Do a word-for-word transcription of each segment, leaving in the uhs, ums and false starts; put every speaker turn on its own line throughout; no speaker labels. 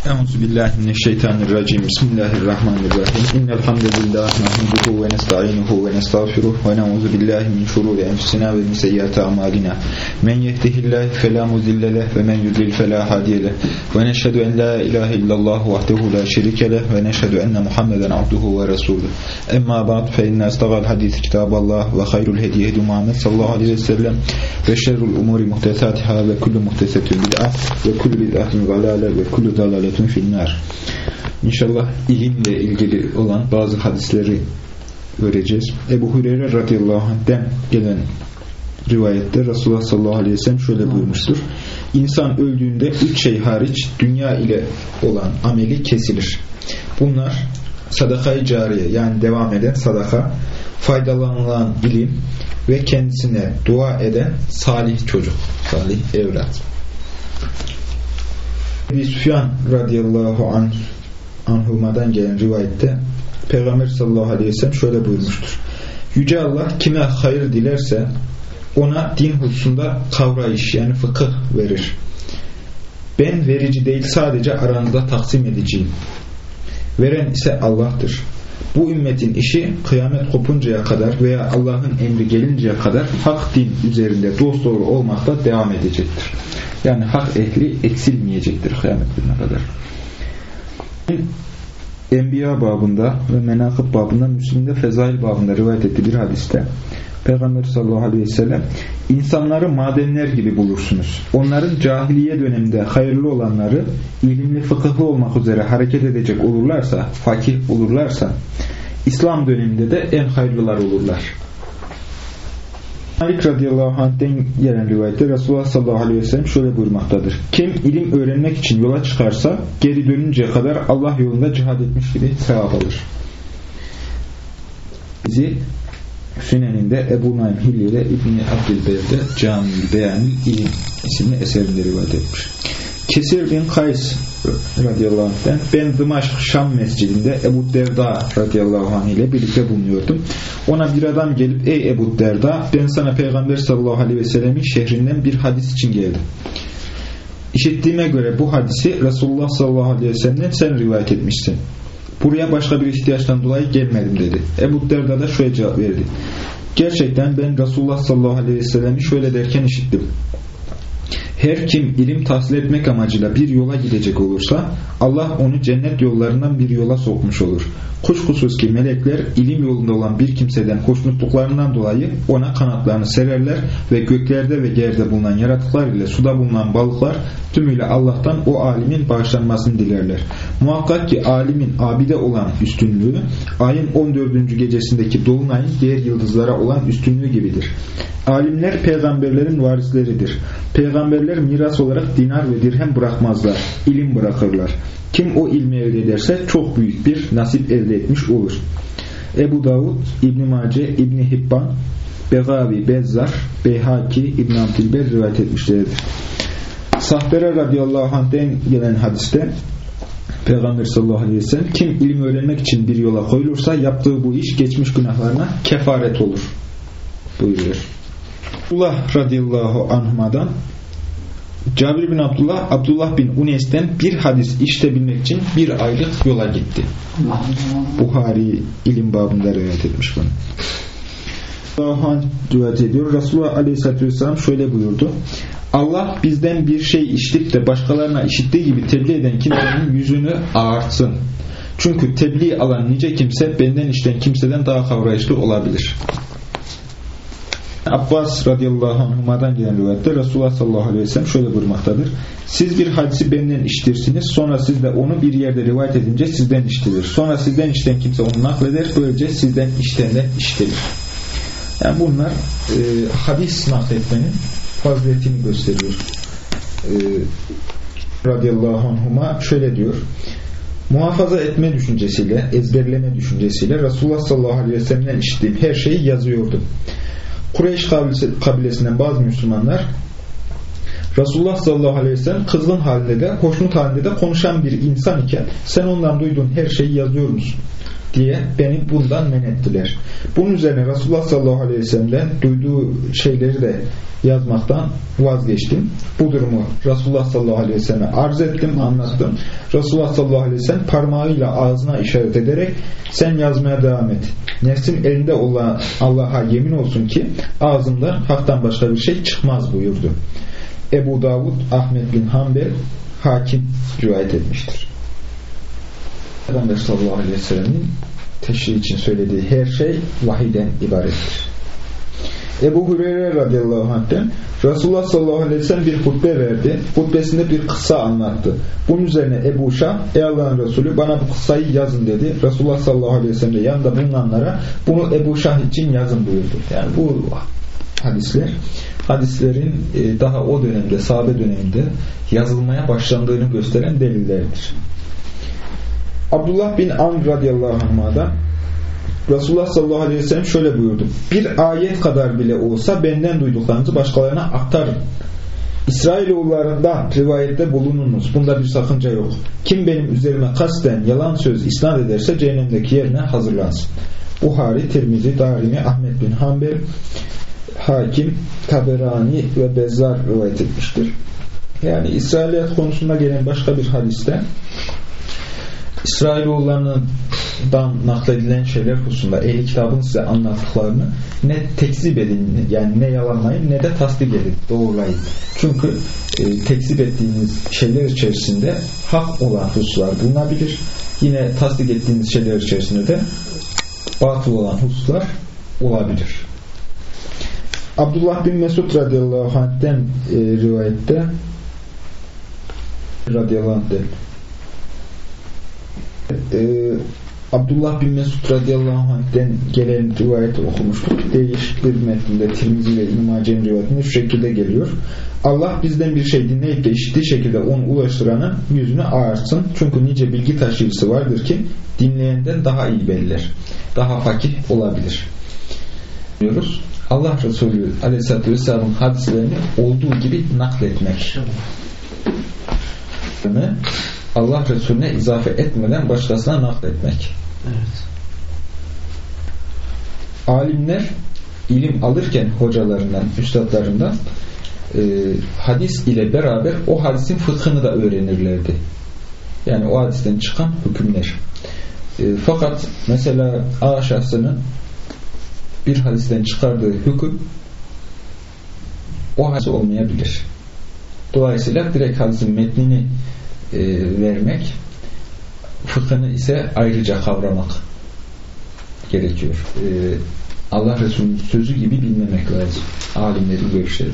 Euzubillahimineşşeytanirracim. Bismillahirrahmanirrahim. İnnel hamdelellahi nahmeduhu ve nestainuhu ve nestağfiruh ve na'uzu billahi min şururi enfusina ve min seyyiati amalina. Men yehdihillahu fela mudille leh ve men yudlil fela hadiye leh. Ve neşhedü en la ilahe illallah vahdehu la şerike leh ve neşhedü enne Muhammeden abduhu ve resuluh. Emma ba'd fe inne estağal hadis kitaballah ve hayrul hediye hedi Muhammed sallallahu aleyhi ve sellem ve şerrul umuri muhtesatiha ve kullu muhtesetun bid'a ve kullu bid'atin dalale ve kullu dalaletun finnar. İnşallah ilimle ilgili olan bazı hadisleri göreceğiz. Ebu Hureyre radıyallahu anh'den gelen rivayette Resulullah sallallahu aleyhi ve sellem şöyle buyurmuştur: İnsan öldüğünde üç şey hariç dünya ile olan ameli kesilir. Bunlar sadaka-i cariye, yani devam eden sadaka, faydalanılan ilim ve kendisine dua eden salih çocuk, salih evlat. Ebu Süfyan radıyallahu anh anhuma'dan gelen rivayette Peygamber sallallahu aleyhi ve sellem şöyle buyurmuştur: Yüce Allah kime hayır dilerse ona din hususunda kavrayış, yani fıkıh verir. Ben verici değil, sadece aranızda taksim edeceğim. Veren ise Allah'tır. Bu ümmetin işi kıyamet kopuncaya kadar veya Allah'ın emri gelinceye kadar hak din üzerinde dosdoğru olmakta devam edecektir. Yani hak ehli eksilmeyecektir kıyamet gününe kadar. Enbiya babında ve menakıb babında, Müslim'de Fezail babında rivayet ettiği bir hadiste Peygamber sallallahu aleyhi ve sellem, insanları madenler gibi bulursunuz. Onların cahiliye döneminde hayırlı olanları ilimli, fıkıhlı olmak üzere hareket edecek olurlarsa, fakih olurlarsa, İslam döneminde de en hayırlılar olurlar. Malik radıyallahu anh'ten gelen rivayette Resulullah sallallahu aleyhi ve sellem şöyle buyurmaktadır: Kim ilim öğrenmek için yola çıkarsa geri dönünceye kadar Allah yolunda cihad etmiş gibi sevap alır. Bizi Sünen'inde Ebu Naim Hilye'de İbn-i Abdülbey'de Cami-i Beyanil İlim isimli eserinde rivayet etmiş. Kesir bin Kays radıyallahu anh'den, ben Dımaşk Şam mescidinde Ebu Derda radıyallahu anh ile birlikte bulunuyordum. Ona bir adam gelip, ey Ebu Derda, ben sana Peygamber sallallahu aleyhi ve sellemin şehrinden bir hadis için geldim. İşittiğime göre bu hadisi Resulullah sallallahu aleyhi ve sellem'den sen rivayet etmişsin. Buraya başka bir ihtiyaçtan dolayı gelmedim dedi. Ebu Derda da şöyle cevap verdi: gerçekten ben Resulullah sallallahu aleyhi ve sellem'i şöyle derken işittim: her kim ilim tahsil etmek amacıyla bir yola gidecek olursa Allah onu cennet yollarından bir yola sokmuş olur. Kuşkusuz ki melekler ilim yolunda olan bir kimseden hoşnutluklarından dolayı ona kanatlarını sererler ve göklerde ve yerde bulunan yaratıklar ile suda bulunan balıklar tümüyle Allah'tan o alimin bağışlanmasını dilerler. Muhakkak ki alimin abide olan üstünlüğü ayın on dördüncü gecesindeki dolunayın diğer yıldızlara olan üstünlüğü gibidir. Alimler peygamberlerin varisleridir. Peygamberler miras olarak dinar ve dirhem bırakmazlar, ilim bırakırlar. Kim o ilmi elde ederse çok büyük bir nasip elde etmiş olur. Ebu Davud, İbn-i Mace, İbn-i Hibban, Begavi, Bezzar, Beyhaki, İbn-i Abdilber rivayet etmişlerdir. Sahbere radıyallahu anh'den gelen hadiste Peygamber sallallahu aleyhi ve sellem, kim ilim öğrenmek için bir yola koyulursa yaptığı bu iş geçmiş günahlarına kefaret olur buyuruyor. Abdullah radıyallahu anhuma'dan, Cabir bin Abdullah, Abdullah bin Uneys'ten bir hadis işitebilmek için bir aylık yola gitti. Buhari ilim babında rivayet etmiş bunu. Allah rivayet ediyor. Resulullah aleyhissalatü vesselam şöyle buyurdu: Allah bizden bir şey işitip de başkalarına işittiği gibi tebliğ eden kimsenin yüzünü ağartsın. Çünkü tebliğ alan nice kimse benden işiten kimseden daha kavrayışlı olabilir. Abbas radıyallahu anhuma'dan gelen rivayette Resulullah sallallahu aleyhi ve sellem şöyle buyurmaktadır: siz bir hadisi benden işitirsiniz, sonra siz de onu bir yerde rivayet edince sizden işitilir. Sonra sizden işiten kimse onu nakleder, böylece sizden işitenden işitilir. Yani bunlar e, hadis nakletmenin faziletini gösteriyor. E, radıyallahu anhuma şöyle diyor: muhafaza etme düşüncesiyle, ezberleme düşüncesiyle Resulullah sallallahu aleyhi ve sellem'den işittiğim her şeyi yazıyordum. Kureyş kabilesinden bazı Müslümanlar Resulullah sallallahu aleyhi ve sellem kızgın halinde de hoşnut halinde de konuşan bir insan iken sen ondan duyduğun her şeyi yazıyor musun? diye beni bundan men ettiler. Bunun üzerine Resulullah sallallahu aleyhi ve sellem'den duyduğu şeyleri de yazmaktan vazgeçtim. Bu durumu Resulullah sallallahu aleyhi ve sellem'e arz ettim, anlattım. Resulullah sallallahu aleyhi ve sellem parmağıyla ağzına işaret ederek sen yazmaya devam et. Nefsim elinde olan Allah'a yemin olsun ki ağzımdan haktan başka bir şey çıkmaz buyurdu. Ebu Davud, Ahmet bin Hanbel, Hakim rivayet etmiştir. Peygamber sallallahu aleyhi ve sellem'in teşri için söylediği her şey vahiyden ibarettir. Ebu Hureyre radıyallahu anh'ten Resulullah sallallahu aleyhi ve sellem bir hutbe verdi. Hutbesinde bir kıssa anlattı. Bunun üzerine Ebu Şah, ey Allah'ın Resulü bana bu kıssayı yazın dedi. Resulullah sallallahu aleyhi ve sellem de yanında bulunanlara bunu Ebu Şah için yazın buyurdu. Yani bu hadisler, hadislerin daha o dönemde, sahabe döneminde yazılmaya başlandığını gösteren delillerdir. Abdullah bin Amr radıyallahu anh'dan Resulullah sallallahu aleyhi ve sellem şöyle buyurdu. Bir ayet kadar bile olsa benden duyduklarınızı başkalarına aktarın. İsrailoğullarından rivayette bulununuz. Bunda bir sakınca yok. Kim benim üzerime kasten yalan söz isnat ederse cehennemdeki yerine hazırlansın. Buhari, Tirmizi, Darimi, Ahmet bin Hanbel, Hakim, Taberani ve Bezzar rivayet etmiştir. Yani İsrailiyet konusunda gelen başka bir hadiste İsrailoğullarından nakledilen şeyler hususunda ehli kitabın size anlattıklarını ne tekzip edin, yani ne yalanlayın ne de tasdik edin, doğrulayın. Çünkü e, tekzip ettiğiniz şeyler içerisinde hak olan hususlar bulunabilir. Yine tasdik ettiğiniz şeyler içerisinde de batıl olan hususlar olabilir. Abdullah bin Mesud radıyallahu anh'ten e, rivayette radıyallahu anh'ten Ee, Abdullah bin Mesud radıyallahu anh'ten gelen rivayeti okumuştuk. Değişik bir metninde Tirmizi ile İbn-i Mace'nin rivayetinde şu şekilde geliyor. Allah bizden bir şey dinleyip de işittiği şekilde onu ulaştıranın yüzünü ağartsın. Çünkü nice bilgi taşıyıcısı vardır ki dinleyenden daha iyi belirler. Daha fakih olabilir. Diyoruz. Allah Resulü Aleyhisselatü Vesselam'ın hadislerini olduğu gibi nakletmek. Allah Resulüne izafe etmeden başkasına nakletmek. Evet. Alimler ilim alırken hocalarından, üstadlarından e, hadis ile beraber o hadisin fıkhını da öğrenirlerdi. Yani o hadisten çıkan hükümler. E, fakat mesela A şahsının bir hadisten çıkardığı hüküm o hadis olmayabilir. Dolayısıyla direkt hadisin metnini E, vermek, fıkhını ise ayrıca kavramak gerekiyor. E, Allah Resulü'nün sözü gibi bilmemek lazım. Alimlerin görüşlerini.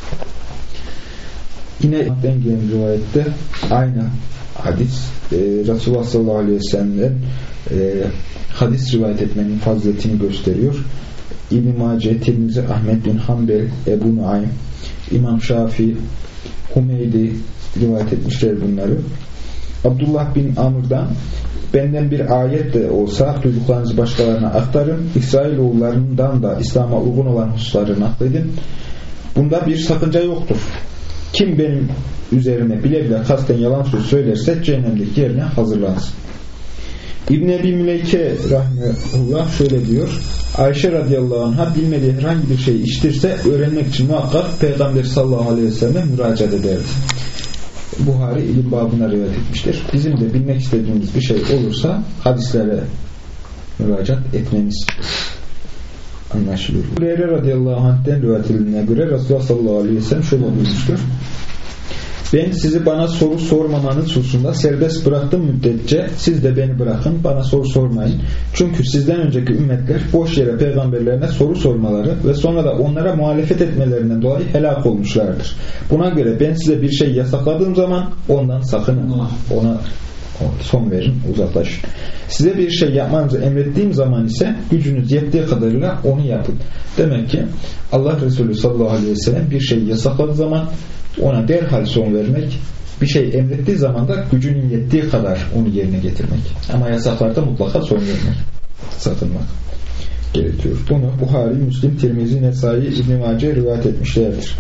Yine ben gelen rivayette aynı hadis e, Resulullah sallallahu aleyhi ve sellem'den e, hadis rivayet etmenin faziletini gösteriyor. İbn-i Mace, Tirmizi, Ahmet bin Hanbel, Ebu Nuaym, İmam Şafii, Humeydi rivayet etmişler bunları. Abdullah bin Amr'dan benden bir ayet de olsa duyduklarınızı başkalarına aktarın. İsrailoğullarından da İslam'a uygun olan hususları nakledin. Bunda bir sakınca yoktur. Kim benim üzerime bile bile kasten yalan söz söylerse cehennemdeki yerine hazırlansın. İbn Ebi Müleyke rahmetullah şöyle diyor. Ayşe radıyallahu anh'a bilmediği herhangi bir şey işitirse öğrenmek için muhakkak Peygamber sallallahu aleyhi ve selleme müracaat ederdi. Buhari ilim babına rivayet etmiştir. Bizim de bilmek istediğimiz bir şey olursa hadislere müracaat etmemiz anlaşılıyor. Hureyre radıyallahu anh'ten rivayet edildiğine göre Resulullah sallallahu aleyhi ve sellem şöyle buyurmuştur. Ben sizi bana soru sormamanız hususunda serbest bıraktığım müddetçe siz de beni bırakın, bana soru sormayın. Çünkü sizden önceki ümmetler boş yere peygamberlerine soru sormaları ve sonra da onlara muhalefet etmelerinden dolayı helak olmuşlardır. Buna göre ben size bir şey yasakladığım zaman ondan sakının, ona son verin, uzaklaşın. Size bir şey yapmanızı emrettiğim zaman ise gücünüz yettiği kadarıyla onu yapın. Demek ki Allah Resulü sallallahu aleyhi ve sellem bir şey yasakladığı zaman ona derhal son vermek, bir şey emrettiği zaman da gücünün yettiği kadar onu yerine getirmek. Ama yasaklarda mutlaka son vermek, sakınmak gerekiyor. Bunu Buhari, Müslim, Tirmizi, Nesai, İbn-i Mace rivayet etmişlerdir.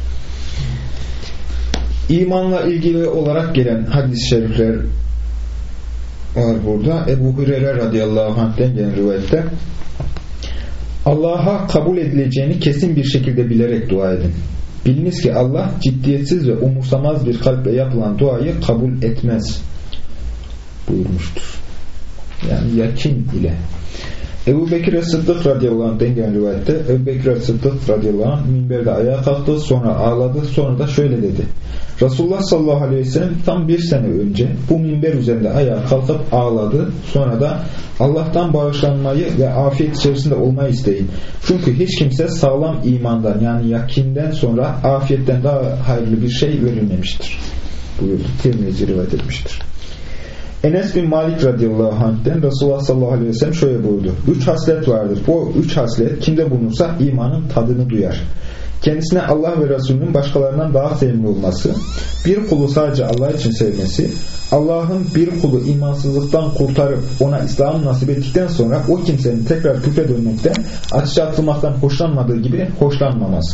İmanla ilgili olarak gelen hadis-i şerifler var burada. Ebu Hureyre radıyallahu anh'ten gelen rivayette Allah'a kabul edileceğini kesin bir şekilde bilerek dua edin. Biliniz ki Allah ciddiyetsiz ve umursamaz bir kalple yapılan duayı kabul etmez buyurmuştur. Yani yakin ile. Ebu Bekir Sıddık radıyallahu anh'den gelen rivayette Ebu Bekir Sıddık radıyallahu anh minberde ayağa kalktı, sonra ağladı, sonra da şöyle dedi. Resulullah sallallahu aleyhi ve sellem tam bir sene önce bu minber üzerinde ayağa kalkıp ağladı, sonra da Allah'tan bağışlanmayı ve afiyet içerisinde olmayı isteyin. Çünkü hiç kimse sağlam imandan yani yakinden sonra afiyetten daha hayırlı bir şey verilmemiştir buyurdu. Tirmizi rivayet etmiştir. Enes bin Malik radıyallahu anh'ten Resulullah sallallahu aleyhi ve sellem şöyle buyurdu. Üç haslet vardır. Bu üç haslet kimde bulunursa imanın tadını duyar. Kendisine Allah ve Resulünün başkalarından daha sevimli olması, bir kulu sadece Allah için sevmesi, Allah'ın bir kulu imansızlıktan kurtarıp ona İslam'ı nasip ettikten sonra o kimsenin tekrar küfre dönmekten, ateşe atılmaktan hoşlanmadığı gibi hoşlanmaması.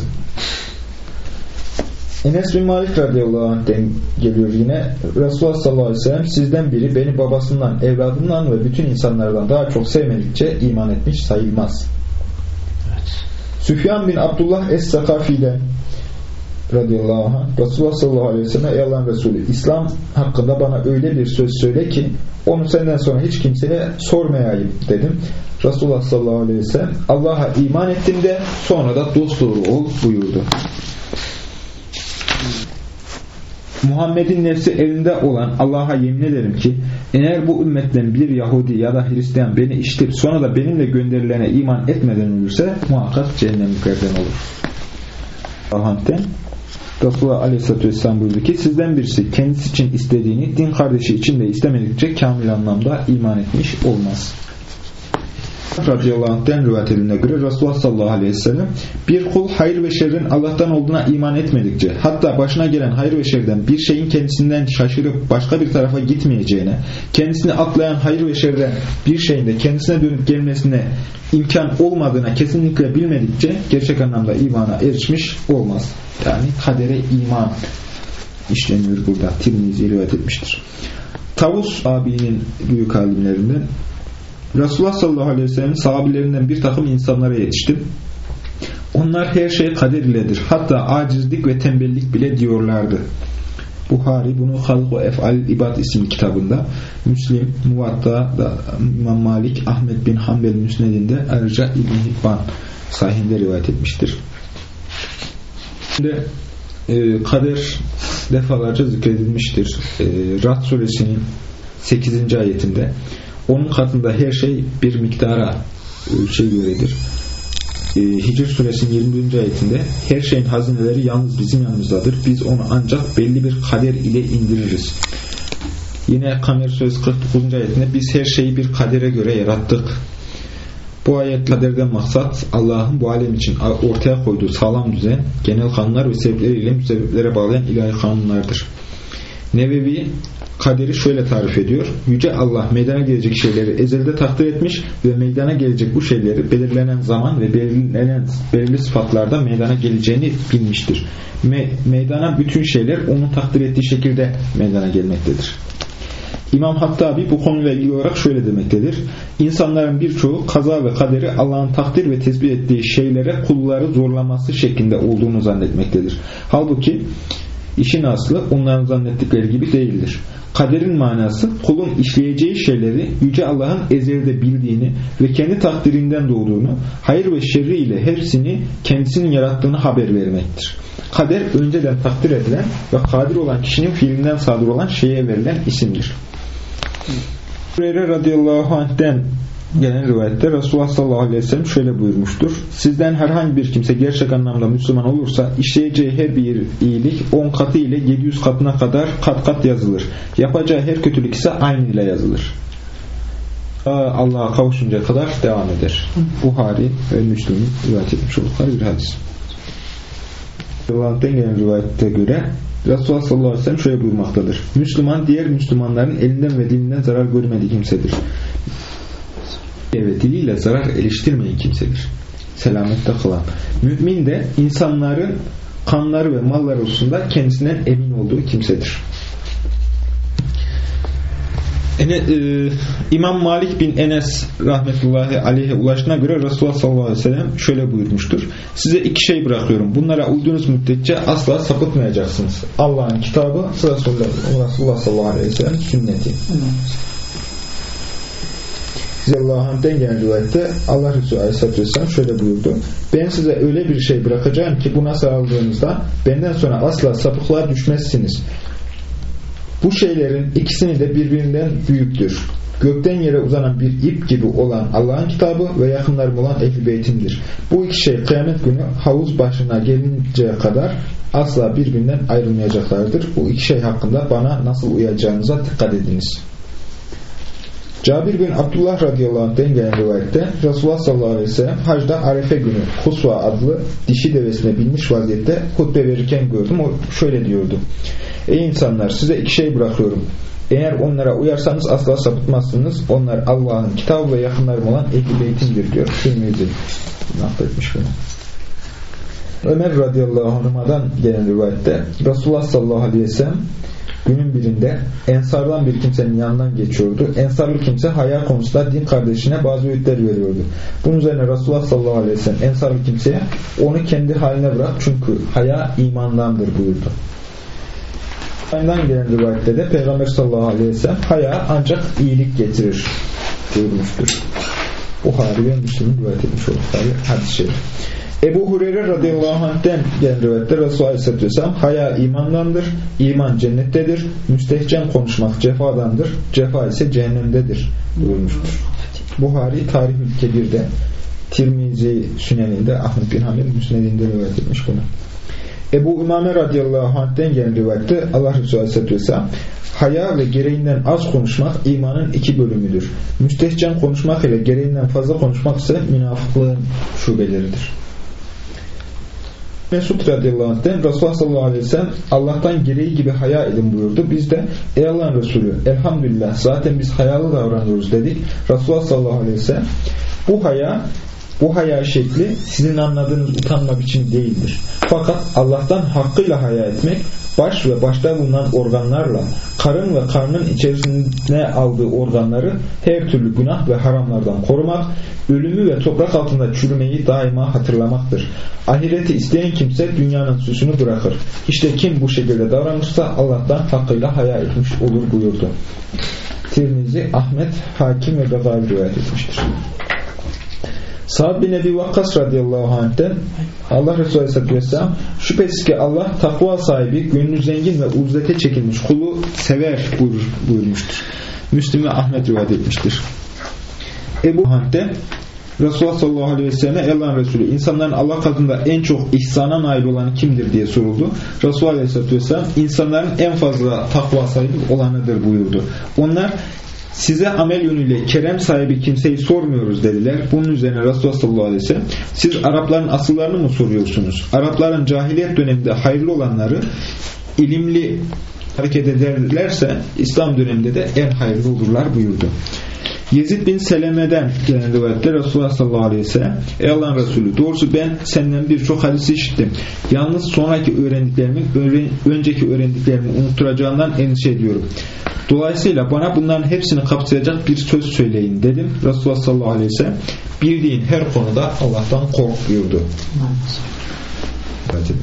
Enes bin Malik radıyallahu anh'ten geliyor yine. Resulullah sallallahu aleyhi ve sellem sizden biri beni babasından, evladından ve bütün insanlardan daha çok sevmedikçe iman etmiş sayılmaz. Evet. Süfyan bin Abdullah Es-Sakafi'den radıyallahu anh Resulullah sallallahu aleyhi ve sellem ey Allah'ın Resulü İslam hakkında bana öyle bir söz söyle ki onu senden sonra hiç kimseye sormayayım dedim. Resulullah sallallahu aleyhi ve sellem Allah'a iman ettim de sonra da dosdoğru ol buyurdu. Muhammed'in nefsi elinde olan Allah'a yemin ederim ki eğer bu ümmetten bir Yahudi ya da Hristiyan beni işitip sonra da benimle gönderilene iman etmeden ölürse muhakkak cehennemliklerden olur. Allah'tan Resulullah Aleyhisselatü Vesselam buyurdu ki sizden birisi kendisi için istediğini din kardeşi için de istemedikçe kamil anlamda iman etmiş olmaz. Radıyallahu anh'ten rivayet edildiğine göre Resulullah sallallahu aleyhi ve sellem bir kul hayır ve şerrin Allah'tan olduğuna iman etmedikçe hatta başına gelen hayır ve şerden bir şeyin kendisinden şaşırıp başka bir tarafa gitmeyeceğine, kendisini atlayan hayır ve şerden bir şeyin de kendisine dönüp gelmesine imkan olmadığına kesinlikle bilmedikçe gerçek anlamda imana erişmiş olmaz. Yani kadere iman işleniyor burada. Tirmizi rivayet etmiştir. Tavus abinin büyük alimlerinden Resulullah sallallahu aleyhi ve sellem sahabilerinden bir takım insanlara yetiştim. Onlar her şey kader iledir. Hatta acizlik ve tembellik bile diyorlardı. Buhari bunu Halq ve Ef'al İbad isimli kitabında, Müslim, Muvatta'da İmam Malik, Ahmed bin Hanbel Müsned'inde ayrıca İbn Hibban sahihinde rivayet etmiştir. Şimdi e, kader defalarca zikredilmiştir. E, Ra'd suresinin sekizinci ayetinde onun katında her şey bir miktara şey göredir. Ee, Hicr suresinin yirmi birinci ayetinde her şeyin hazineleri yalnız bizim yanımızdadır. Biz onu ancak belli bir kader ile indiririz. Yine Kamer suresi kırk dokuzuncu ayetinde biz her şeyi bir kadere göre yarattık. Bu ayet kaderden maksat Allah'ın bu alem için ortaya koyduğu sağlam düzen, genel kanunlar ve sebepleriyle müsebeplere bağlayan ilahi kanunlardır. Nevevi kaderi şöyle tarif ediyor. Yüce Allah meydana gelecek şeyleri ezelde takdir etmiş ve meydana gelecek bu şeyleri belirlenen zaman ve belirlenen belirli sıfatlarda meydana geleceğini bilmiştir. Me- meydana bütün şeyler onun takdir ettiği şekilde meydana gelmektedir. İmam Hattabi bu konuyla ilgili olarak şöyle demektedir. İnsanların birçoğu kaza ve kaderi Allah'ın takdir ve tespit ettiği şeylere kulları zorlaması şeklinde olduğunu zannetmektedir. Halbuki İşin aslı onların zannettikleri gibi değildir. Kaderin manası kulun işleyeceği şeyleri Yüce Allah'ın ezelde bildiğini ve kendi takdirinden doğduğunu, hayır ve şerri ile hepsini kendisinin yarattığını haber vermektir. Kader önceden takdir edilen ve kadir olan kişinin fiilinden sadır olan şeye verilen isimdir. Hureyre radıyallahu anh'ten gelen rivayette Resulullah sallallahu aleyhi ve sellem şöyle buyurmuştur. Sizden herhangi bir kimse gerçek anlamda Müslüman olursa işleyeceği her bir iyilik on katı ile yedi yüz katına kadar kat kat yazılır. Yapacağı her kötülük ise aynı ile yazılır. Allah'a kavuşuncaya kadar devam eder. Buhari ve Müslim'in rivayet etmiş oldukları bir hadis. Allah'tan gelen rivayette göre Resulullah sallallahu aleyhi ve sellem şöyle buyurmaktadır. Müslüman diğer Müslümanların elinden ve dilinden zarar görmediği kimsedir. Ve diliyle zarar eleştirmeyen kimsedir. Selamette kılan. Mümin de insanların kanları ve malları hususunda kendisinden emin olduğu kimsedir. Ene, e, İmam Malik bin Enes rahmetullahi aleyhe ulaştığına göre Resulullah sallallahu aleyhi ve sellem şöyle buyurmuştur. Size iki şey bırakıyorum. Bunlara uyduğunuz müddetçe asla sapıtmayacaksınız. Allah'ın kitabı, Resulullah sallallahu aleyhi ve sellem sünneti. Size Allah'ın gelen rivayette Allah Resulü aleyhisselatü vesselam şöyle buyurdu. Ben size öyle bir şey bırakacağım ki buna sarıldığınızda benden sonra asla sapıklığa düşmezsiniz. Bu şeylerin ikisini de birbirinden büyüktür. Gökten yere uzanan bir ip gibi olan Allah'ın kitabı ve yakınlarım olan Ehl-i Beytim'dir. Bu iki şey kıyamet günü havuz başına gelinceye kadar asla birbirinden ayrılmayacaklardır. Bu iki şey hakkında bana nasıl uyacağınıza dikkat ediniz. Cabir bin Abdullah radıyallahu anh'den gelen rivayette Resulullah sallallahu aleyhi ve sellem hacda Arefe günü Kusva adlı dişi devesine binmiş vaziyette hutbe verirken gördüm. O şöyle diyordu. Ey insanlar, size iki şey bırakıyorum. Eğer onlara uyarsanız asla sapıtmazsınız. Onlar Allah'ın kitabı ve yakınlarım olan Ehl-i Beytim'dir diyor. Tirmizi nakletmiş bunu. Ömer radıyallahu anh'dan gelen rivayette Resulullah sallallahu aleyhi ve sellem günün birinde Ensardan bir kimsenin yanından geçiyordu. Ensarlı kimse haya konusunda din kardeşine bazı öğütler veriyordu. Bunun üzerine Resulullah sallallahu aleyhi ve sellem Ensarlı kimseye onu kendi haline bırak çünkü haya imandandır buyurdu. Aynıdan gelen rivayette de Peygamber sallallahu aleyhi ve sellem haya ancak iyilik getirir buyurmuştur. Buhari ve Müslim'in rivayet etmiş oldukları hadis-i şerif. Ebu Hureyre radıyallahu anh'ten gelen rivayette Resulullah aleyhisselatü vesselam haya imandandır, iman cennettedir, müstehcen konuşmak cefadandır, cefa ise cehennemdedir buyurmuştur. Buhari Tarih-ül Kebir'de, Tirmizi Sünen'inde, Ahmed bin Hanbel Müsned'inde rivayet etmiş bunu. Ebu Ümame radıyallahu anh'ten gelen rivayette Allah Resulü aleyhisselatü vesselam haya ve gereğinden az konuşmak imanın iki bölümüdür. Müstehcen konuşmak ile gereğinden fazla konuşmak ise münafıklığın şubeleridir. Mesud radıyallahu anh'ten Resulullah sallallahu aleyhi ve sellem Allah'tan gereği gibi haya edin buyurdu. Biz de ey Allah'ın Resulü elhamdülillah zaten biz hayalı davranıyoruz dedik. Resulullah sallallahu aleyhi ve sellem bu haya bu haya şekli sizin anladığınız utanma biçimi değildir. Fakat Allah'tan hakkıyla haya etmek baş ve başta bulunan organlarla karın ve karnın içerisine aldığı organları her türlü günah ve haramlardan korumak, ölümü ve toprak altında çürümeyi daima hatırlamaktır. Ahireti isteyen kimse dünyanın süsünü bırakır. İşte kim bu şekilde davranırsa Allah'tan hakkıyla haya etmiş olur buyurdu. Tirmizi, Ahmet, Hakim ve Gazali rivayet etmiştir. Sa'd bin Ebi Vakkas radıyallahu anh'ten Allah Resulü aleyhisselatü vesselam şüphesiz ki Allah takva sahibi, gönlü zengin ve uzlete çekilmiş kulu sever buyur, buyurmuştur. Müslim ve Ahmet rivayet etmiştir. Ebu Han'de Resulullah sallallahu aleyhi ve selleme Allah'ın Resulü insanların Allah katında en çok ihsana nail olan kimdir diye soruldu. Resulullah aleyhisselatü vesselam insanların en fazla takva sahibi olanıdır buyurdu. Onlar size amel yönüyle kerem sahibi kimseyi sormuyoruz dediler. Bunun üzerine Resulullah sallallahu aleyhi ve sellem siz Arapların asıllarını mı soruyorsunuz? Arapların cahiliyet döneminde hayırlı olanları ilimli hareket ederlerse İslam döneminde de en hayırlı olurlar buyurdu. Yezid bin Seleme'den gelen rivayette Resulullah sallallahu aleyhi ve sellem ey Allah'ın Resulü doğrusu ben senden birçok hadisi işittim. Yalnız sonraki öğrendiklerimi önceki öğrendiklerimi unutturacağından endişe ediyorum. Dolayısıyla bana bunların hepsini kapsayacak bir söz söyleyin dedim. Resulullah sallallahu aleyhi ve sellem bildiğin her konuda Allah'tan kork buyurdu. Evet.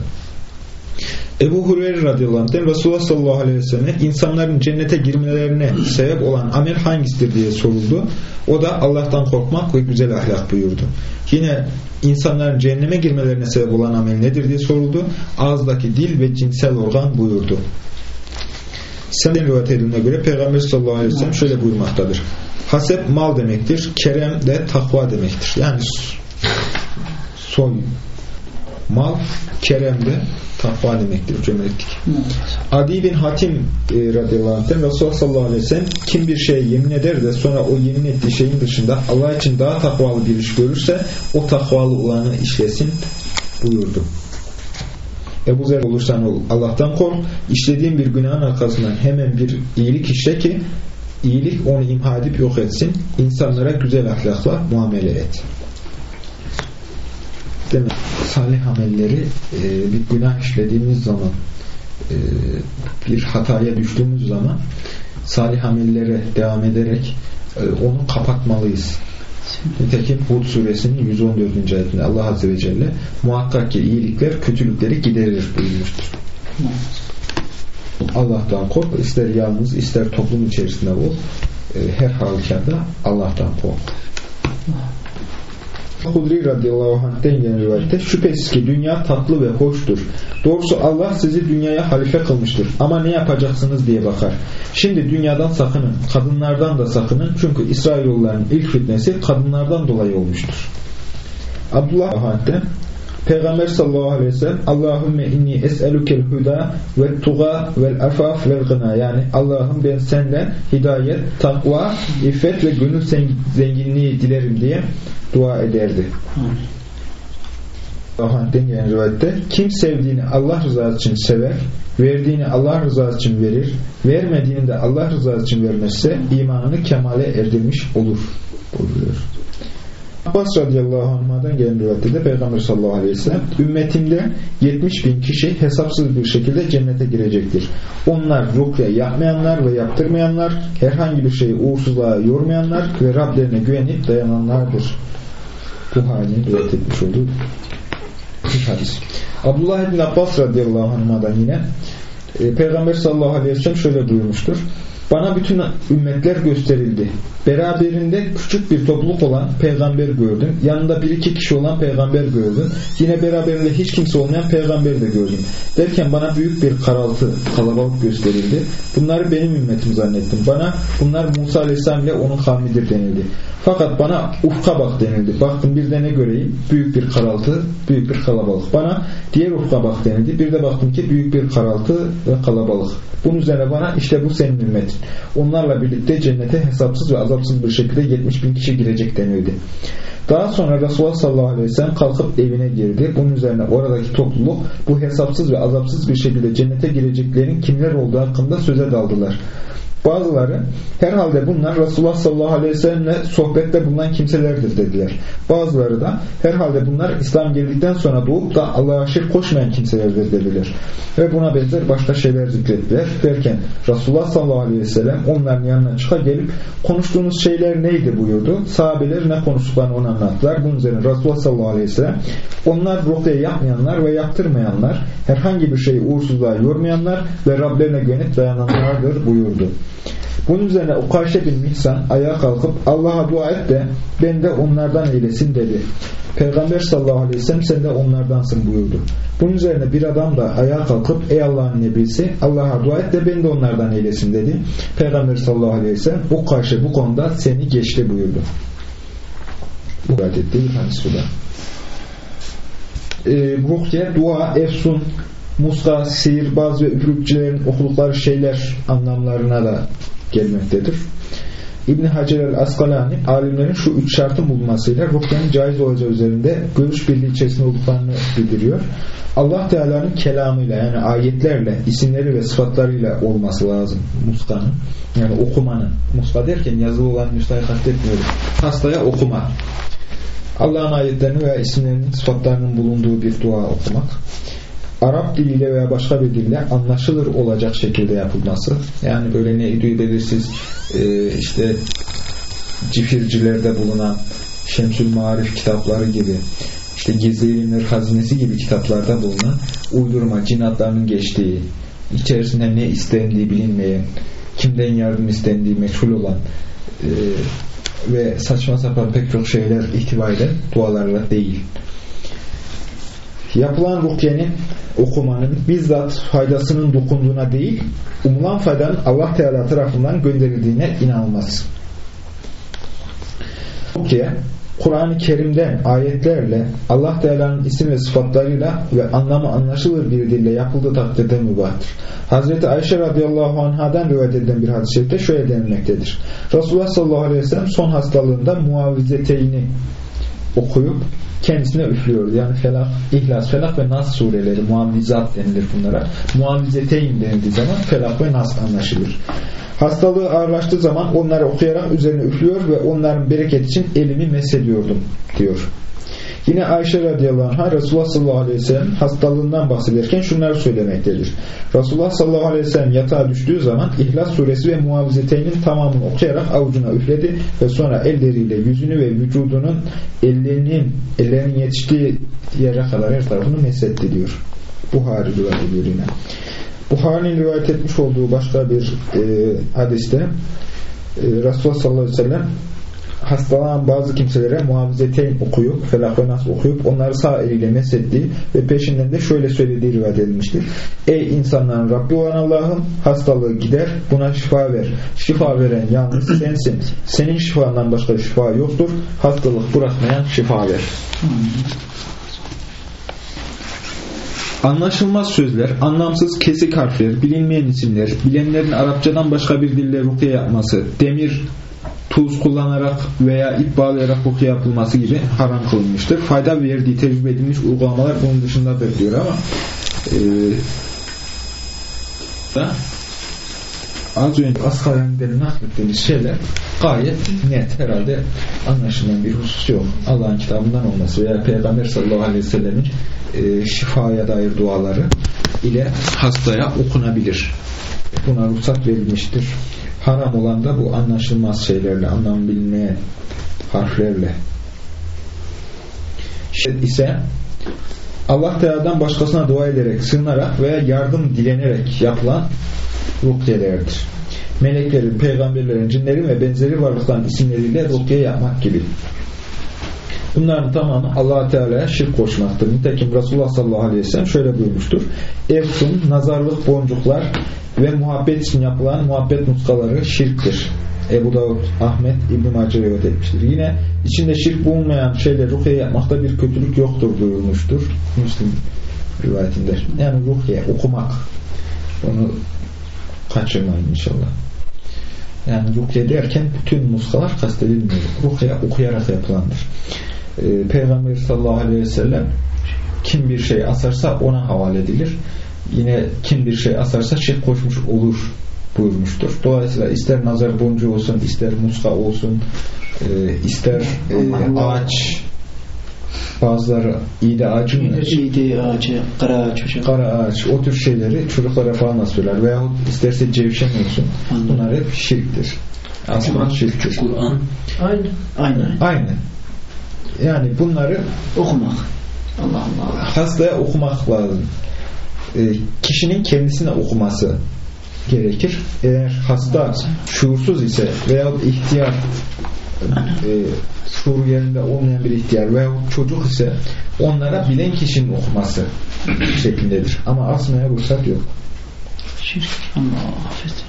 Ebu Hureyre radıyallahu anh'ten Resulullah sallallahu aleyhi ve sellem insanların cennete girmelerine sebep olan amel hangisidir diye soruldu. O da Allah'tan korkmak ve güzel ahlak buyurdu. Yine insanların cehenneme girmelerine sebep olan amel nedir diye soruldu. Ağızdaki dil ve cinsel organ buyurdu. Senden rivayet edildiğine göre Peygamber sallallahu aleyhi ve sellem şöyle buyurmaktadır. Hasep mal demektir. Kerem de takva demektir. Yani soy mal, kerem de takva demektir. Cömertlik. Adi bin Hatim e, radıyallahu anh'ten Resulullah sallallahu aleyhi ve sellem kim bir şeye yemin eder de sonra o yemin ettiği şeyin dışında Allah için daha takvalı bir iş görürse o takvalı olanı işlesin buyurdu. Ebu Zer olursan ol, Allah'tan kork. İşlediğin bir günahın arkasından hemen bir iyilik işle ki iyilik onu imha edip yok etsin. İnsanlara güzel ahlakla muamele et. Demek salih amelleri e, bir günah işlediğimiz zaman e, bir hataya düştüğümüz zaman salih amellere devam ederek e, onu kapatmalıyız. Nitekim Hud suresinin yüz on dördüncü ayetinde Allah Azze ve Celle muhakkak ki iyilikler kötülükleri giderir buyurmuştur. Allah'tan kork, ister yalnız ister toplum içerisinde ol, her halükarda Allah'tan kork. Hudri radıyallahu anh'ten gelen rivayette şüphesiz ki dünya tatlı ve hoştur. Doğrusu Allah sizi dünyaya halife kılmıştır. Ama ne yapacaksınız diye bakar. Şimdi dünyadan sakının, kadınlardan da sakının. Çünkü İsrailoğullarının ilk fitnesi kadınlardan dolayı olmuştur. Abdullah anh'ten Peygamber sallallahu aleyhi ve sellem Allahümme inni es'elukel huda ve tuğa vel afaf vel gına, yani Allah'ım ben senden hidayet, takva, iffet ve gönül zenginliği dilerim diye dua ederdi. Allah'ın gelen rivayette kim sevdiğini Allah rızası için sever, verdiğini Allah rızası için verir, vermediğini de Allah rızası için vermezse imanını kemale erdirmiş olur buyuruyor. Abbas radıyallahu anh'dan gelen rivayette de Peygamber sallallahu aleyhi ve sellem ümmetimde yetmiş bin kişi hesapsız bir şekilde cennete girecektir. Onlar rukya yapmayanlar ve yaptırmayanlar, herhangi bir şeyi uğursuzluğa yormayanlar ve Rablerine güvenip dayananlardır. Bu halini rivayet etmiş olduğu bir hadis. Abdullah ibn Abbas radıyallahu anh'dan yine e, Peygamber sallallahu aleyhi ve sellem şöyle buyurmuştur. Bana bütün ümmetler gösterildi. Beraberinde küçük bir topluluk olan peygamber gördüm. Yanında bir iki kişi olan peygamber gördüm. Yine beraberinde hiç kimse olmayan peygamber de gördüm. Derken bana büyük bir karaltı, kalabalık gösterildi. Bunları benim ümmetim zannettim. Bana bunlar Musa aleyhisselam ile onun kavmidir denildi. Fakat bana ufka bak denildi. Baktım bir de ne göreyim? Büyük bir karaltı, büyük bir kalabalık. Bana diğer ufka bak denildi. Bir de baktım ki büyük bir karaltı ve kalabalık. Bunun üzerine bana işte bu senin ümmetin. Onlarla birlikte cennete hesapsız ve azapsız bir şekilde yetmiş bin kişi girecek denildi. Daha sonra Resulullah sallallahu aleyhi ve sellem kalkıp evine girdi. Bunun üzerine oradaki topluluk bu hesapsız ve azapsız bir şekilde cennete gireceklerin kimler olduğu hakkında söze daldılar. Bazıları herhalde bunlar Resulullah sallallahu aleyhi ve sellemle sohbette bulunan kimselerdir dediler. Bazıları da herhalde bunlar İslam geldikten sonra doğup da Allah'a şirk koşmayan kimselerdir dediler. Ve buna benzer başka şeyler zikrettiler. Derken Resulullah sallallahu aleyhi ve sellem onların yanına çıka gelip konuştuğunuz şeyler neydi buyurdu. Sahabeler ne konuştuklarını ona anlattılar. Bunun üzerine Resulullah sallallahu aleyhi ve sellem onlar rukya yapmayanlar ve yaptırmayanlar, herhangi bir şeyi uğursuzluğa yormayanlar ve Rablerine güvenip dayananlardır buyurdu. Bunun üzerine Ukayşe bin Mihsan ayağa kalkıp Allah'a dua et de ben de onlardan eylesin dedi. Peygamber sallallahu aleyhi ve sellem sen de onlardansın buyurdu. Bunun üzerine bir adam da ayağa kalkıp ey Allah'ın nebisi Allah'a dua et de ben de onlardan eylesin dedi. Peygamber sallallahu aleyhi ve sellem Ukayşe bu konuda seni geçti buyurdu. Bu kadar ettiği bir hadis bu da. Ee, Ruhye, dua, efsun, muska, sihirbaz ve üfürükçülerin okudukları şeyler anlamlarına da gelmektedir. İbn Hacer el-Askalani alimlerin şu üç şartın bulunmasıyla ruhyanın caiz olacağı üzerinde görüş birliği içerisinde olduklarını bildiriyor. Allah Teala'nın kelamıyla, yani ayetlerle, isimleri ve sıfatlarıyla olması lazım muskanın. Yani okumanın. Muska derken yazılı olan müstahı kastetmiyorum. Hastaya okuma. Allah'ın ayetlerini veya isimlerinin, sıfatlarının bulunduğu bir dua okumak. Arap diliyle veya başka bir dille anlaşılır olacak şekilde yapılması. Yani böyle ne idüğü belirsiz e, işte cifircilerde bulunan Şemsül Marif kitapları gibi, işte Gizli İlimler Hazinesi gibi kitaplarda bulunan uydurma, cin adlarının geçtiği, içerisinde ne istendiği bilinmeyen, kimden yardım istendiği meçhul olan e, ve saçma sapan pek çok şeyler ihtiva eden dualarla değil. Yapılan rukyenin, okumanın bizzat faydasının dokunduğuna değil, umulan faydanın Allah Teala tarafından gönderildiğine inanılmaz. Rukye, Kur'an-ı Kerim'den ayetlerle, Allah Teala'nın isim ve sıfatlarıyla ve anlamı anlaşılır bir dille yapıldığı takdirde mübahtır. Hazreti Ayşe radıyallahu anhadan rivayet edilen bir hadis-i şerifte şöyle denilmektedir. Resulullah sallallahu aleyhi ve sellem son hastalığında muavizeteyni okuyup kendisine üflüyordu. Yani Felak, İhlas, Felak ve Nas sureleri, muavvizat denilir bunlara. Muavvizeteyn denildiği zaman Felak ve Nas anlaşılır. Hastalığı ağırlaştığı zaman onları okuyarak üzerine üflüyor ve onların bereket için elimi mesediyordum diyor. Yine Ayşe radıyallahu anh'a Resulullah sallallahu aleyhi ve sellem hastalığından bahsederken şunları söylemektedir. Resulullah sallallahu aleyhi ve sellem yatağa düştüğü zaman İhlas suresi ve Muavvizeteynin tamamını okuyarak avucuna üfledi ve sonra elleriyle yüzünü ve vücudunun ellerinin ellerinin yetiştiği yere kadar her tarafını mesetti diyor. Buhari rivayet ediyor yine. Buhari'nin rivayet etmiş olduğu başka bir e, hadiste e, Resulullah sallallahu aleyhi ve sellem hastalanan bazı kimselere Muavvizeteyn okuyup, Felak ve Nas okuyup onları sağ eliyle mesettiği ve peşinden de şöyle söylediği rivayet edilmiştir. Ey insanların Rabbi olan Allah'ım, hastalığı gider, buna şifa ver. Şifa veren yalnız sensin. Senin şifandan başka şifa yoktur. Hastalık bırakmayan şifa ver. Anlaşılmaz sözler, anlamsız kesik harfler, bilinmeyen isimler, bilenlerin Arapçadan başka bir dille rukiye yapması, demir, tuz kullanarak veya ip bağlayarak rukiye yapılması gibi haram kılınmıştır. Fayda verdiği tecrübe edilmiş uygulamalar bunun dışındadır diyor ama e, da az önce Askalani'den naklettiğimiz şeyler gayet net, herhalde anlaşılan bir husus yok. Allah'ın kitabından olması veya Peygamber sallallahu aleyhi ve sellemin e, şifaya dair duaları ile hastaya okunabilir. Buna ruhsat verilmiştir. Haram olan da bu anlaşılmaz şeylerle, anlam bilinmeyen harflerle. Şirk ise Allah Teala'dan başkasına dua ederek, sığınarak veya yardım dilenerek yapılan rukiyelerdir. Meleklerin, peygamberlerin, cinlerin ve benzeri varlıkların isimleriyle rukiye yapmak gibi. Bunların tamamı Allah Teala'ya şirk koşmaktır. Nitekim Resulullah sallallahu aleyhi ve sellem şöyle buyurmuştur. Efsun, nazarlık boncuklar ve muhabbet için yapılan muhabbet muskaları şirktir. Ebu Davud, Ahmet, İbn-i Mace rivayet etmiştir. Yine içinde şirk bulunmayan şeyle rukiye yapmakta bir kötülük yoktur buyurmuştur. Müslim rivayetinde. Yani rukiye, okumak. Onu kaçırmayın inşallah. Yani rukiye derken bütün muskalar kastedilmiyor. Rukiye okuyarak yapılandır. Ee, Peygamber sallallahu aleyhi ve sellem kim bir şey asarsa ona havale edilir. Yine kim bir şey asarsa şirk koşmuş olur buyurmuştur. Dolayısıyla ister nazar boncuğu olsun, ister muska olsun, e, ister e, ağaç, bazıları iğde ağacı mı?
İğde ağacı, kara ağaç hocam.
Kara ağaç, o tür şeyleri çocuklara falan asıyorlar. Veyahut isterse cevşen olsun. Anladım. Bunlar hep şirktir. Aslında şirktir.
Kur'an. Aynı. Aynı.
Aynı. Yani bunları
okumak. Allah Allah.
Hastaya okumak lazım. E, kişinin kendisine okuması gerekir. Eğer hasta şuursuz ise veyahut ihtiyar e, şuur yerinde olmayan bir ihtiyar veyahut çocuk ise onlara bilen kişinin okuması şeklindedir. Ama asmaya ruhsat yok.
Şirk. Allah affetsin.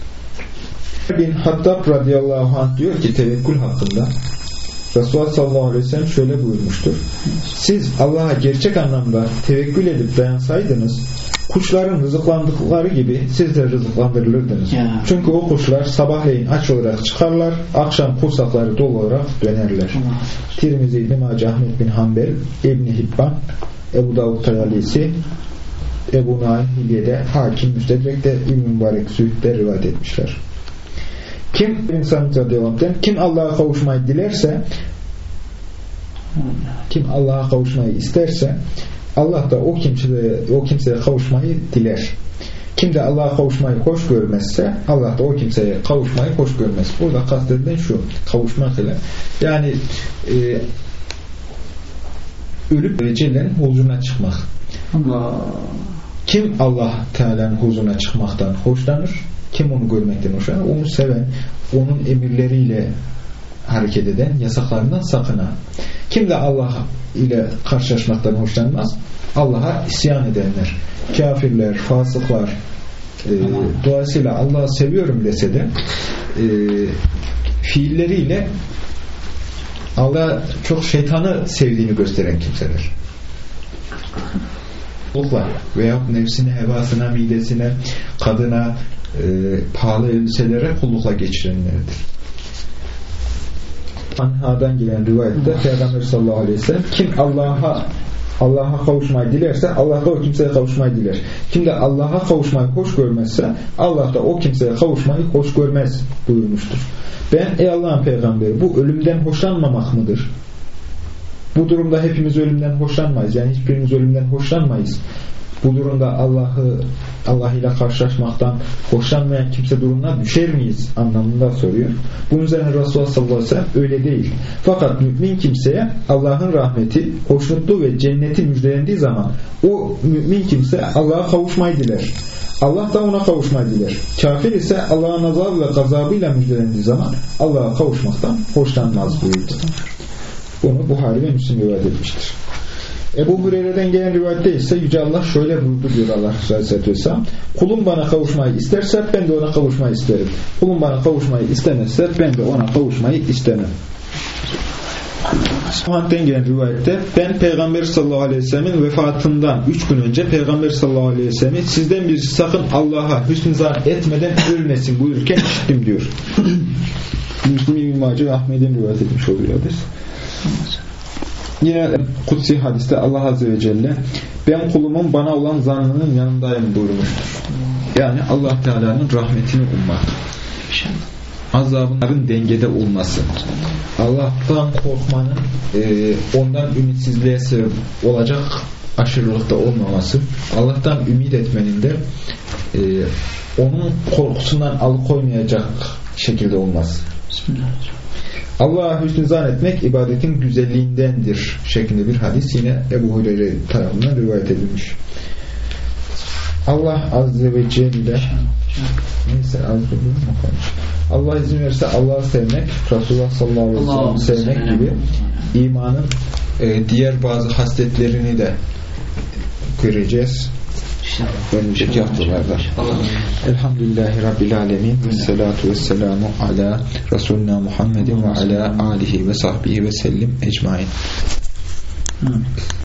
Bin Hattab radıyallahu anh diyor ki tevekkül hakkında Resulullah sallallahu aleyhi ve sellem şöyle buyurmuştur. Siz Allah'a gerçek anlamda tevekkül edip dayansaydınız kuşların rızıklandıkları gibi siz de rızıklandırılırdınız. Ya. Çünkü o kuşlar sabahleyin aç olarak çıkarlar, akşam kursakları dolu olarak dönerler. Allah. Tirmizi, İbn-i Mace, Ahmet bin Hanbel, İbn-i Hibban, Ebu Davud Tayalisi, Ebu Naim Hilye'de, Hakim Müstedrek'te, İbn-i Mübarek Sühüt'te rivayet etmişler. Kim insanlıkla devam eden, kim Allah'a kavuşmayı dilerse, kim Allah'a kavuşmayı isterse, Allah da o kimseye, o kimseye kavuşmayı diler. Kim de Allah'a kavuşmayı hoş görmezse, Allah da o kimseye kavuşmayı hoş görmez. Burada kastedilen şu, kavuşmak ile. Yani e, ölüp ve Celle'nin huzuruna çıkmak. Allah. Kim Allah Teala'nın huzuruna çıkmaktan hoşlanır? Kim onu görmekten hoşlanır? Onu seven, onun emirleriyle hareket eden, yasaklarından sakınan. Kim de Allah ile karşılaşmaktan hoşlanmaz? Allah'a isyan edenler, kafirler, fasıklar. E, dolayısıyla Allah'ı seviyorum dese de e, fiilleriyle Allah çok şeytanı sevdiğini gösteren kimseler. Kulluklar veya nefsine, hevasına, midesine, kadına, e, pahalı elbiselere kullukla geçirenlerdir. Anha'dan gelen rivayette Peygamber sallallahu aleyhi ve sellem kim Allah'a Allah'a kavuşmayı dilerse Allah da o kimseye kavuşmayı diler. Kim de Allah'a kavuşmayı hoş görmezse Allah da o kimseye kavuşmayı hoş görmez buyurmuştur. Ben ey Allah'ın peygamberi bu ölümden hoşlanmamak mıdır? Bu durumda hepimiz ölümden hoşlanmayız. Yani hiçbirimiz ölümden hoşlanmayız. Bu durumda Allah'ı Allah ile karşılaşmaktan hoşlanmayan kimse durumuna düşer miyiz anlamında soruyor. Bunun üzerine Resulullah sallallahu aleyhi ve sellem öyle değil. Fakat mümin kimseye Allah'ın rahmeti, hoşnutluğu ve cenneti müjdelendiği zaman o mümin kimse Allah'a kavuşmayı diler. Allah da ona kavuşmayı diler. Kafir ise Allah'ın azabı ve gazabıyla müjdelendiği zaman Allah'a kavuşmaktan hoşlanmaz buyurdu. Bunu Buhari ve Müslim rivayet etmiştir. Ebu Hureyre'den gelen rivayette ise Yüce Allah şöyle buyurdu diyor Allah Resulü Aleyhisselatü Vesselam. Kulum bana kavuşmayı isterse ben de ona kavuşmayı isterim. Kulum bana kavuşmayı istemezse ben de ona kavuşmayı istemem. Muhammed'den gelen rivayette ben Peygamber sallallahu aleyhi ve sellemin vefatından üç gün önce Peygamber sallallahu aleyhi ve sellem'i sizden birisi sakın Allah'a hüsnü zan etmeden ölmesin buyururken işittim diyor. Müslim İbn Mace ve Ahmet'in rivayet etmiş oluyor hadis. Yine kutsi hadiste Allah Azze ve Celle ben kulumun bana olan zannının yanındayım buyurmuştur. Yani Allah Teala'nın rahmetini ummak, azabının dengede olması, Allah'tan korkmanın e, ondan ümitsizliğe sebep olacak aşırılıkta olmaması, Allah'tan ümit etmenin de e, onun korkusundan alıkoymayacak şekilde olması. Bismillahirrahmanirrahim. Allah'a hüsnü zan etmek ibadetin güzelliğindendir şeklinde bir hadis yine Ebu Hureyre tarafından rivayet edilmiş. Allah Azze ve Celle neyse Allah izin verirse Allah'ı sevmek, Resulullah sallallahu aleyhi ve sellem sevmek gibi imanın e, diğer bazı hasletlerini de göreceğiz. Önümüzdeki haftalarda. Elhamdülillahi Rabbil Alemin ve salatu ve selamu ala Resulina Muhammedin ve ala alihi ve sahbihi ve sellim ecmain.